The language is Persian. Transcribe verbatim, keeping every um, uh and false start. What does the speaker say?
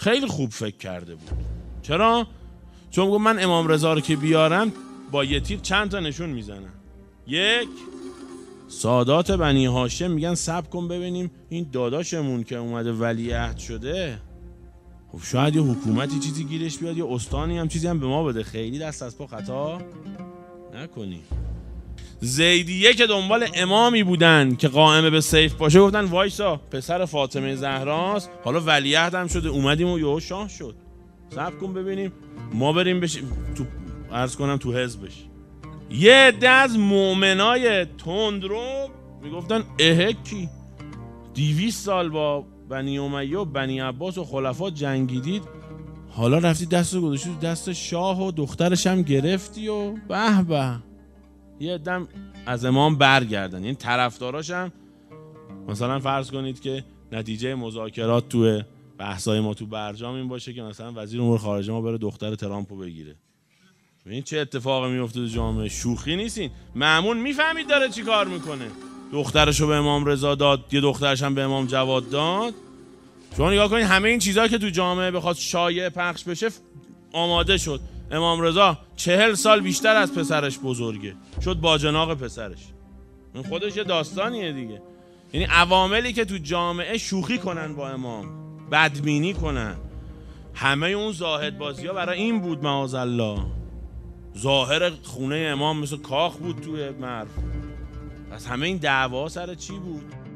خیلی خوب فکر کرده بود. چرا؟ چون گفت من امام رضا رو که بیارم با یه تیر چند تا نشون میزنم. یک، سادات بنی هاشم میگن صبر کن ببینیم این داداشمون که اومده ولیعهد شده، خب شاید یه حکومتی چیزی گیرش بیاد، یه استانی هم چیزی هم به ما بده، خیلی دست از پا خطا نکنی. زیدیه که دنبال امامی بودن که قائم به سیف باشه، گفتن وایسا پسر فاطمه زهراست، حالا ولیعهد هم شده، اومدیم و یهو شاه شد، صبر کن ببینیم ما بریم بشیم تو، عرض کنم تو حزبش. یه عده از مؤمنای تندرو میگفتن اهه کی دیویس سال با بنی امیه و بنی عباس و خلفا جنگیدید، حالا رفتی دست رو گذاشتی تو دست شاه و دخترش هم گرفتی و به به. یه عده از امام برگردن، یعنی طرفداراش هم مثلا فرض کنید که نتیجه مذاکرات تو بحثای ما تو برجام این باشه که مثلا وزیر امور خارجه ما بره دختر ترامپو بگیره. ببین چه اتفاقی میفته تو جامعه، شوخی نیستین. مأمون میفهمید داره چی کار میکنه، دخترشو به امام رضا داد، یه دخترش هم به امام جواد داد. چون نگاه کنید همه این چیزا که تو جامعه بخواد شایع پخش بشه آماده شد. امام رضا چهل سال بیشتر از پسرش بزرگه، شد باجناق پسرش. این خودش یه داستانیه دیگه. یعنی عواملی که تو جامعه شوخی کنن با امام، بدبینی کنن، همه اون زاهد بازی ها برای این بود معاذالله. ظاهر خونه امام مثل کاخ بود توی مرو. پس همه این دعوا سر چی بود؟